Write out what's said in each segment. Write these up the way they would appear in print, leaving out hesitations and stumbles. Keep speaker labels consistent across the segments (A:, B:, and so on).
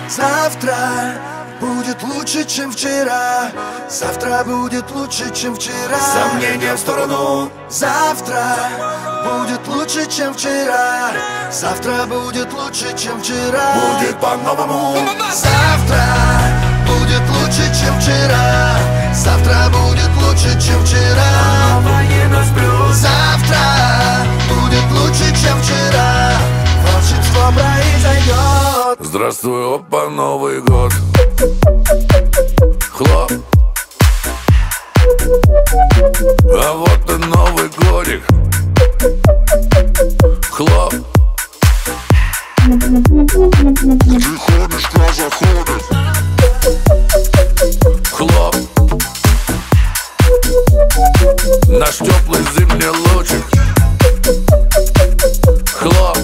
A: Завтра будет лучше, чем вчера. Завтра будет лучше, чем вчера.
B: Сомнения в сторону.
A: Завтра будет лучше, чем вчера. Завтра будет лучше, чем вчера.
B: Будет по-новому.
A: Завтра будет лучше, чем вчера. Завтра будет лучше, чем вчера.
B: Новое нас плюс.
A: Завтра будет лучше, чем вчера. Волшебство произойдет.
B: Здравствуй, опа, Новый год. Хлоп. А вот и Новый годик. Хлоп.
C: Ты ходишь, глаза ходят.
B: Хлоп. Наш теплый зимний лучик. Хлоп.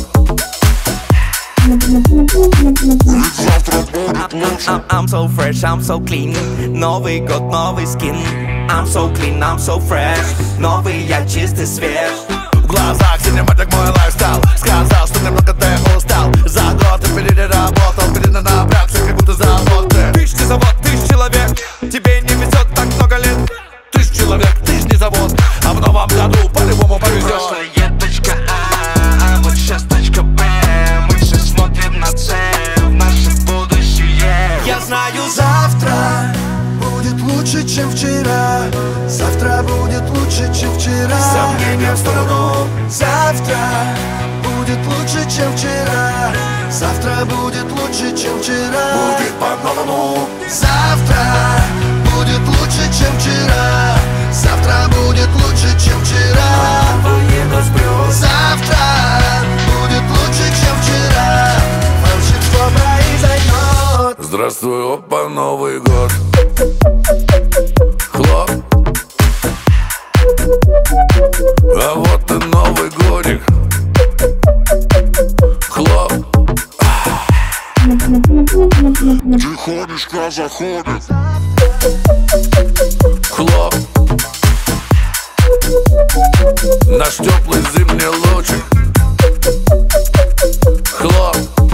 C: Ведь завтра будет лучше.
D: I'm so fresh, I'm so clean. Новый год, новый скин. I'm so clean, I'm so fresh. Новый я чистый, свеж.
B: В глазах синематик мой лайфстайл. Сказал, что немного ты устал. За год ты переработал, перенапрягся, как будто завод. Ты ж не завод, ты ж человек. Тебе не везет так много лет. Ты ж человек, ты ж не завод. А в новом году по-любому повезет.
E: Прошлое точка А вот сейчас точка Б. Мы все смотрим на цель, в наше будущее.
D: Я знаю,
A: Завтра будет лучше, чем вчера. Завтра будет лучше, чем вчера.
B: Сомнения в сторону.
A: Завтра будет лучше, чем вчера. Завтра будет лучше, чем вчера.
B: Будет по-новому.
A: Завтра будет лучше, чем вчера. Завтра будет лучше, чем вчера.
B: Новое нас плюс.
A: Завтра будет лучше, чем вчера. Волшебство произойдет.
B: Здравствуй, опа, Новый год. Хлоп. А вот и Новый годик. Хлоп.
C: Ты ходишь, глаза ходят.
B: Хлоп. Наш теплый зимний лучик. Хлоп.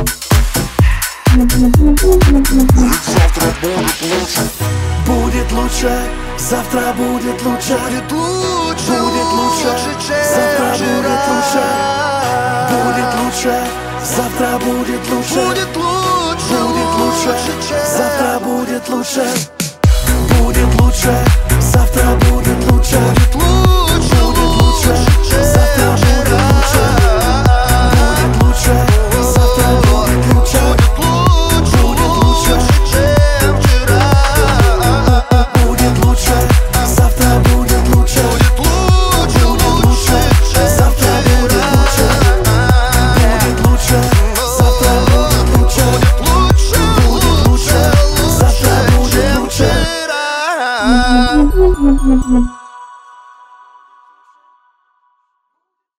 C: Ведь завтра будет лучше.
A: Будет лучше, завтра будет лучше. Будет лучше, будет лучше, завтра будет лучше. Будет лучше, завтра будет лучше. Будет лучше, будет лучше, завтра будет лучше. Будет лучше, завтра будет лучше. Будет лучше, будет лучше, завтра будет лучше. Будет лучше, завтра будет лучше. Будет лучше, чем вчера. Будет лучше, завтра будет лучше. Будет лучше, завтра будет лучше. Будет лучше, завтра будет лучше. Будет лучше, завтра будет лучше.